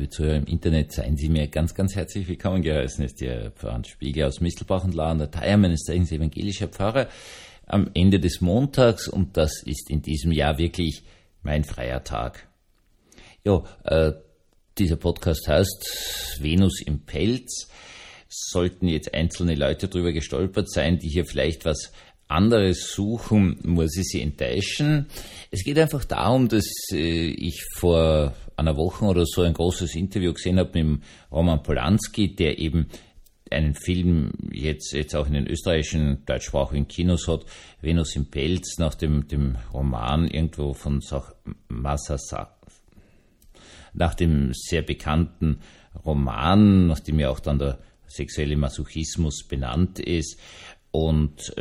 liebe Zuhörer im Internet, seien Sie mir ganz, ganz herzlich willkommen geheißen. Ist der Pfarrer Spiegel aus Mistelbach und La an der Thaya, meines Zeichens evangelischer Pfarrer, am Ende des Montags, und das ist in diesem Jahr wirklich mein freier Tag. Ja, dieser Podcast heißt Venus im Pelz. Sollten jetzt einzelne Leute drüber gestolpert sein, die hier vielleicht was anderes suchen, muss ich sie enttäuschen. Es geht einfach darum, dass ich vor einer Woche oder so ein großes Interview gesehen habe mit dem Roman Polanski, der eben einen Film jetzt auch in den österreichischen deutschsprachigen Kinos hat, Venus im Pelz, nach dem Roman irgendwo von Massa, nach dem sehr bekannten Roman, nach dem ja auch dann der sexuelle Masochismus benannt ist. Und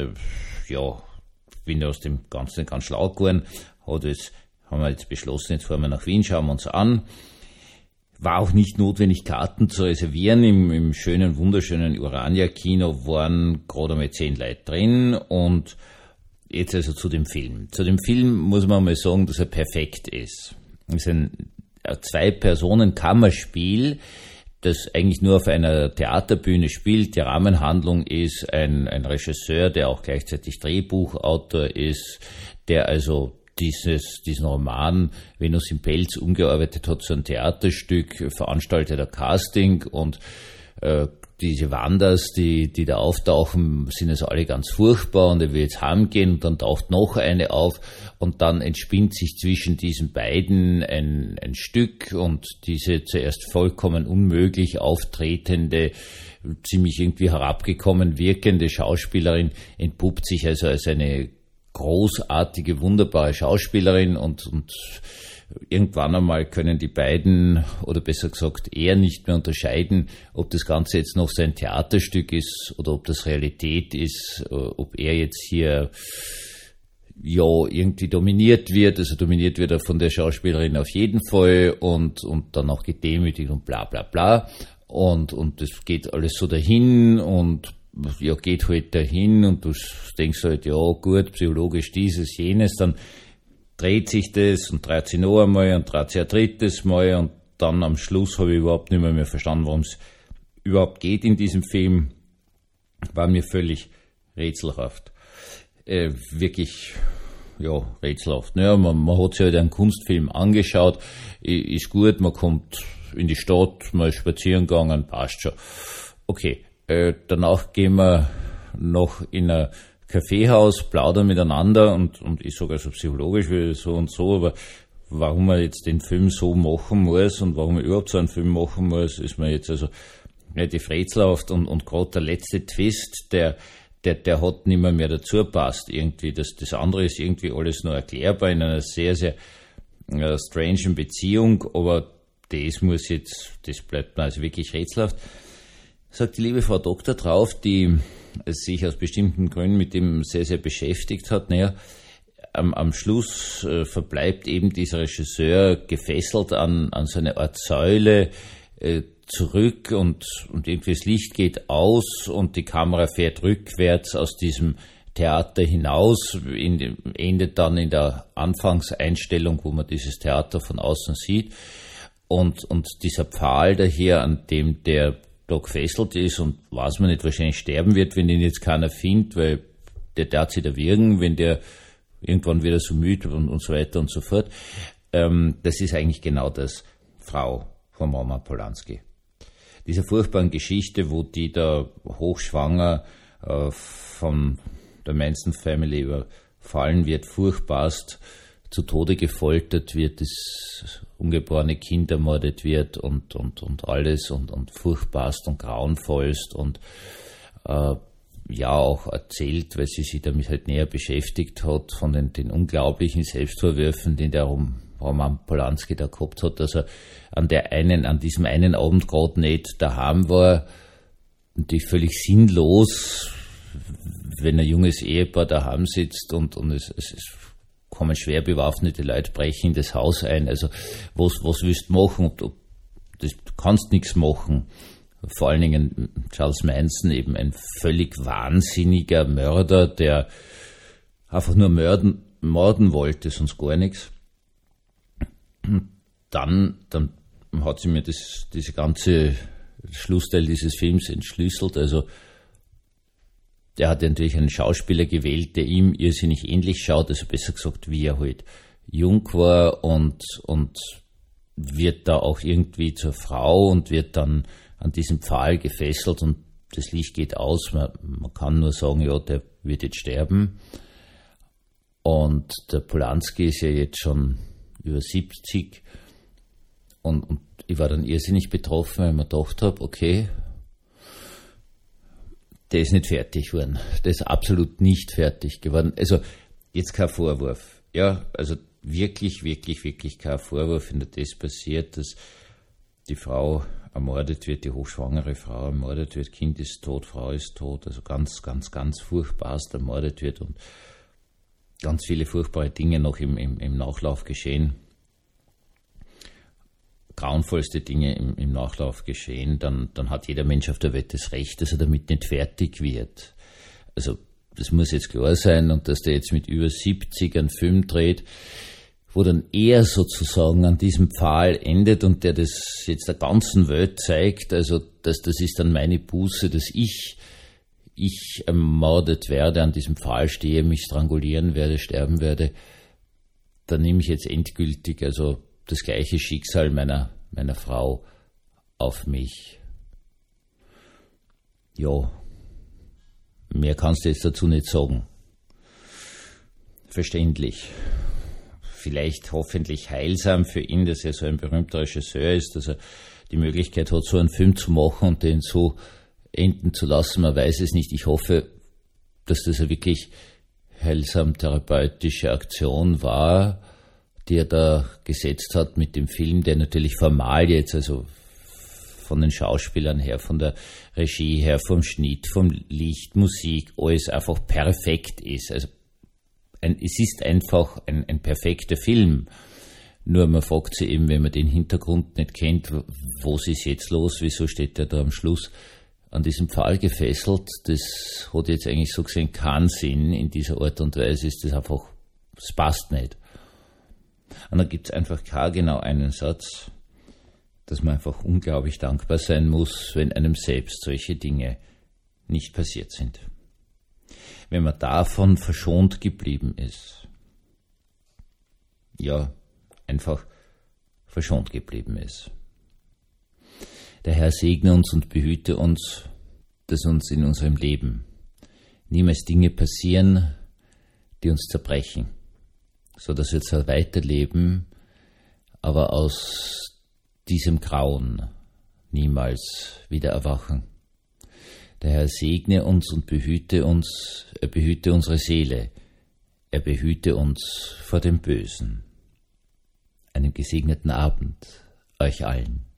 bin aus dem Ganzen ganz schlau geworden. Haben wir jetzt beschlossen, jetzt fahren wir nach Wien, schauen wir uns an. War auch nicht notwendig, Karten zu reservieren. Im schönen, wunderschönen Urania-Kino waren gerade einmal 10 Leute drin. Und jetzt also zu dem Film. Zu dem Film muss man mal sagen, dass er perfekt ist. Es ist ein 2-Personen-Kammerspiel, das eigentlich nur auf einer Theaterbühne spielt. Die Rahmenhandlung ist ein Regisseur, der auch gleichzeitig Drehbuchautor ist, der also diesen Roman Venus im Pelz umgearbeitet hat zu einem Theaterstück, veranstaltet ein Casting, und diese Wanders, die da auftauchen, sind also alle ganz furchtbar, und er will jetzt heimgehen, und dann taucht noch eine auf, und dann entspinnt sich zwischen diesen beiden ein Stück, und diese zuerst vollkommen unmöglich auftretende, ziemlich irgendwie herabgekommen wirkende Schauspielerin entpuppt sich also als eine großartige, wunderbare Schauspielerin, und irgendwann einmal können die beiden, oder besser gesagt er, nicht mehr unterscheiden, ob das Ganze jetzt noch sein Theaterstück ist oder ob das Realität ist, ob er jetzt hier irgendwie dominiert wird. Also dominiert wird er von der Schauspielerin auf jeden Fall, und dann auch gedemütigt und bla bla bla. Und das geht alles so dahin, und geht halt dahin, und du denkst halt, ja gut, psychologisch dieses, jenes, dann dreht sich das und dreht sich noch einmal und dreht sich ein drittes Mal, und dann am Schluss habe ich überhaupt nicht mehr verstanden, worum es überhaupt geht in diesem Film. War mir völlig rätselhaft. Wirklich, rätselhaft. Naja, man hat sich halt einen Kunstfilm angeschaut, ist gut, man kommt in die Stadt, mal spazieren gegangen, passt schon. Okay, danach gehen wir noch in ein Kaffeehaus, plaudern miteinander, und ich sage also psychologisch so und so, aber warum man jetzt den Film so machen muss und warum man überhaupt so einen Film machen muss, ist mir jetzt also relativ rätselhaft, und gerade der letzte Twist, der hat nicht mehr dazu passt irgendwie. Das andere ist irgendwie alles nur erklärbar in einer sehr, sehr strangen Beziehung, aber das bleibt mir also wirklich rätselhaft. Sagt die liebe Frau Doktor drauf, die sich aus bestimmten Gründen mit dem sehr, sehr beschäftigt hat. Naja, am Schluss verbleibt eben dieser Regisseur gefesselt an so eine Art Säule zurück, und irgendwie das Licht geht aus und die Kamera fährt rückwärts aus diesem Theater hinaus, endet dann in der Anfangseinstellung, wo man dieses Theater von außen sieht, und dieser Pfahl daher, an dem der da gefesselt ist und weiß man nicht, wahrscheinlich sterben wird, wenn ihn jetzt keiner findet, weil der darf sich da wirken, wenn der irgendwann wieder so müde und so weiter und so fort. Das ist eigentlich genau das Frau von Roman Polanski. Dieser furchtbaren Geschichte, wo die da hochschwanger von der Manson Family überfallen wird, furchtbarst zu Tode gefoltert wird, das ungeborene Kind ermordet wird und alles und furchtbarst und grauenvollst, und auch erzählt, weil sie sich damit halt näher beschäftigt hat, von den unglaublichen Selbstvorwürfen, die der Roman Polanski da gehabt hat, dass er an diesem einen Abend gerade nicht daheim war, natürlich völlig sinnlos, wenn ein junges Ehepaar daheim sitzt und es kommen schwer bewaffnete Leute, brechen in das Haus ein. Also was willst du machen? Du kannst nichts machen. Vor allen Dingen Charles Manson, eben ein völlig wahnsinniger Mörder, der einfach nur morden wollte, sonst gar nichts. Dann hat sie mir diese ganze Schlussteil dieses Films entschlüsselt. Also der hat natürlich einen Schauspieler gewählt, der ihm irrsinnig ähnlich schaut, also besser gesagt, wie er halt jung war und wird da auch irgendwie zur Frau und wird dann an diesem Pfahl gefesselt und das Licht geht aus. Man kann nur sagen, ja, der wird jetzt sterben. Und der Polanski ist ja jetzt schon über 70 und ich war dann irrsinnig betroffen, weil ich mir gedacht habe, okay, der ist nicht fertig geworden. Der ist absolut nicht fertig geworden. Also jetzt kein Vorwurf. Ja, also wirklich, wirklich, wirklich kein Vorwurf, wenn das passiert, dass die Frau ermordet wird, die hochschwangere Frau ermordet wird, Kind ist tot, Frau ist tot, also ganz, ganz, ganz furchtbarst ermordet wird und ganz viele furchtbare Dinge noch im Nachlauf geschehen. Grauenvollste Dinge im Nachlauf geschehen, dann hat jeder Mensch auf der Welt das Recht, dass er damit nicht fertig wird. Also das muss jetzt klar sein und dass der jetzt mit über 70 einen Film dreht, wo dann er sozusagen an diesem Pfahl endet und der das jetzt der ganzen Welt zeigt, also das ist dann meine Buße, dass ich ermordet werde, an diesem Pfahl stehe, mich strangulieren werde, sterben werde, dann nehme ich jetzt endgültig also das gleiche Schicksal meiner Frau auf mich. Ja, mehr kannst du jetzt dazu nicht sagen. Verständlich. Vielleicht hoffentlich heilsam für ihn, dass er so ein berühmter Regisseur ist, dass er die Möglichkeit hat, so einen Film zu machen und den so enden zu lassen. Man weiß es nicht. Ich hoffe, dass das eine wirklich heilsam therapeutische Aktion war, die er da gesetzt hat mit dem Film, der natürlich formal jetzt, also von den Schauspielern her, von der Regie her, vom Schnitt, vom Licht, Musik, alles einfach perfekt ist. Also es ist einfach ein perfekter Film. Nur man fragt sich eben, wenn man den Hintergrund nicht kennt, was ist jetzt los, wieso steht der da am Schluss an diesem Pfahl gefesselt? Das hat jetzt eigentlich so gesehen keinen Sinn. In dieser Art und Weise ist das einfach, das passt nicht. Und dann gibt es einfach genau einen Satz, dass man einfach unglaublich dankbar sein muss, wenn einem selbst solche Dinge nicht passiert sind. Wenn man davon verschont geblieben ist. Ja, einfach verschont geblieben ist. Der Herr segne uns und behüte uns, dass uns in unserem Leben niemals Dinge passieren, die uns zerbrechen, so dass wir zwar weiterleben, aber aus diesem Grauen niemals wieder erwachen. Der Herr segne uns und behüte uns, er behüte unsere Seele, er behüte uns vor dem Bösen. Einen gesegneten Abend euch allen.